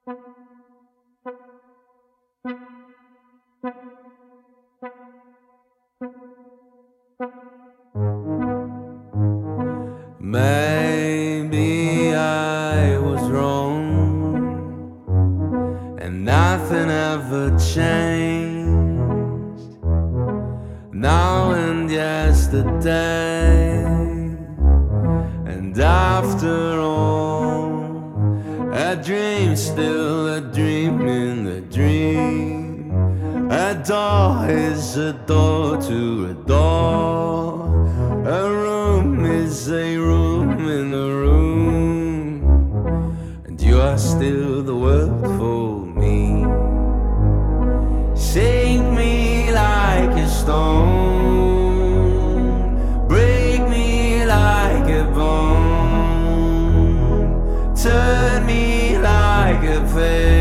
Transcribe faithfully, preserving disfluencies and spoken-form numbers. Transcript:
Maybe I was wrong, and nothing ever changed. Now and yesterday, and after all, a dream still a dream in a dream. A door is a door to a door. A room is a room in a room, and you are still the world for me. Shake me like a stone, break me like a bone, turn me like a face.